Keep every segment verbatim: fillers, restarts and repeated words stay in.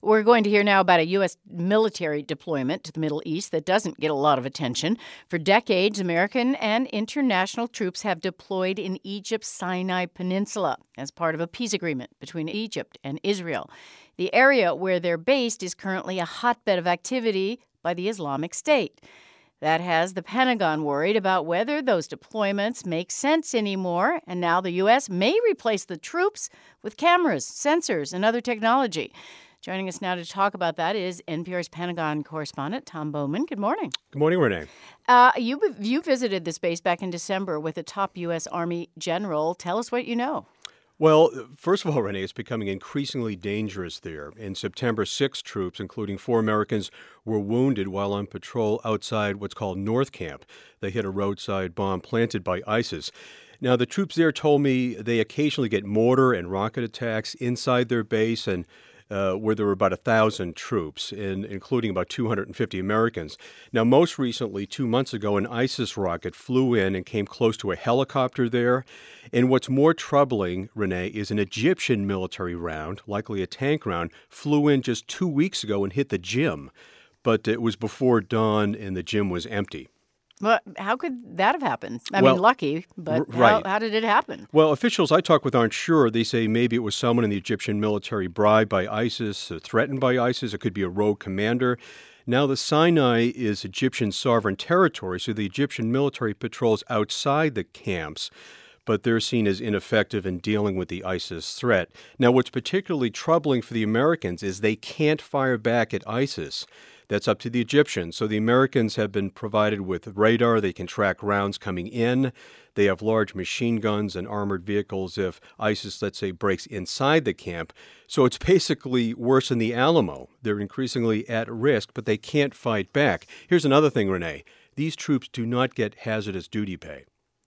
We're going to hear now about a U S military deployment to the Middle East that doesn't get a lot of attention. For decades, American and international troops have deployed in Egypt's Sinai Peninsula as part of a peace agreement between Egypt and Israel. The area where they're based is currently a hotbed of activity by the Islamic State. That has the Pentagon worried about whether those deployments make sense anymore, and now the U S may replace the troops with cameras, sensors, and other technology. Joining us now to talk about that is N P R's Pentagon correspondent, Tom Bowman. Good morning. Good morning, Renee. Uh, you, you visited this base back in December with a top U S. Army general. Tell us what you know. Well, first of all, Renee, it's becoming increasingly dangerous there. In September, six troops, including four Americans, were wounded while on patrol outside what's called North Camp. They hit a roadside bomb planted by ISIS. Now, the troops there told me they occasionally get mortar and rocket attacks inside their base, and Uh, where there were about one thousand troops, in, including about two hundred fifty Americans. Now, most recently, two months ago, an ISIS rocket flew in and came close to a helicopter there. And what's more troubling, Renee, is an Egyptian military round, likely a tank round, flew in just two weeks ago and hit the gym. But it was before dawn and the gym was empty. Well, how could that have happened? I well, mean, lucky, but r- right. how, how did it happen? Well, officials I talk with aren't sure. They say maybe it was someone in the Egyptian military bribed by ISIS, uh, threatened by ISIS. It could be a rogue commander. Now, the Sinai is Egyptian sovereign territory, so the Egyptian military patrols outside the camps, but they're seen as ineffective in dealing with the ISIS threat. Now, what's particularly troubling for the Americans is they can't fire back at ISIS. That's up to the Egyptians. So the Americans have been provided with radar. They can track rounds coming in. They have large machine guns and armored vehicles if ISIS, let's say, breaks inside the camp. So it's basically worse than the Alamo. They're increasingly at risk, but they can't fight back. Here's another thing, Renee. These troops do not get hazardous duty pay.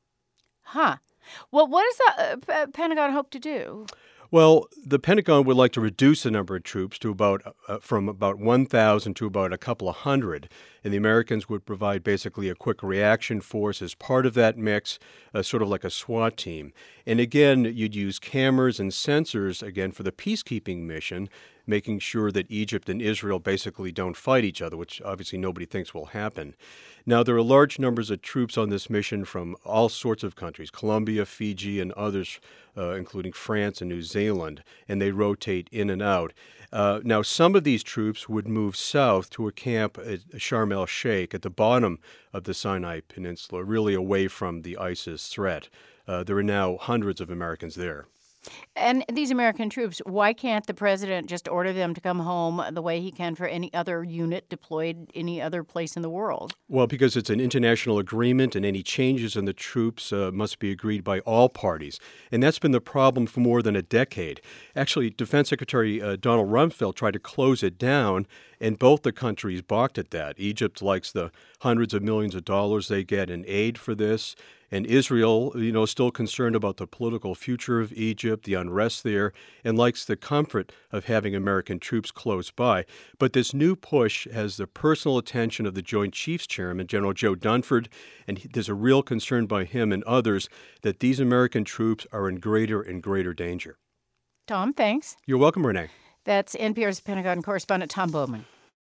Huh. Well, what does the uh, Pentagon hope to do? Well, the Pentagon would like to reduce the number of troops to about uh, from about one thousand to about a couple of hundred, and the Americans would provide basically a quick reaction force as part of that mix, uh, sort of like a SWAT team. And again, you'd use cameras and sensors, again, for the peacekeeping mission, making sure that Egypt and Israel basically don't fight each other, which obviously nobody thinks will happen. Now, there are large numbers of troops on this mission from all sorts of countries, Colombia, Fiji, and others, uh, including France and New Zealand, and they rotate in and out. Uh, now, some of these troops would move south to a camp at Sharm el-Sheikh at the bottom of the Sinai Peninsula, really away from the ISIS threat. Uh, there are now hundreds of Americans there. And these American troops, why can't the president just order them to come home the way he can for any other unit deployed any other place in the world? Well, because it's an international agreement and any changes in the troops uh, must be agreed by all parties. And that's been the problem for more than a decade. Actually, Defense Secretary uh, Donald Rumsfeld tried to close it down, and both the countries balked at that. Egypt likes the hundreds of millions of dollars they get in aid for this. And Israel, you know, is still concerned about the political future of Egypt, the unrest there, and likes the comfort of having American troops close by. But this new push has the personal attention of the Joint Chiefs Chairman, General Joe Dunford, and he, there's a real concern by him and others that these American troops are in greater and greater danger. Tom, thanks. You're welcome, Renee. That's N P R's Pentagon correspondent Tom Bowman.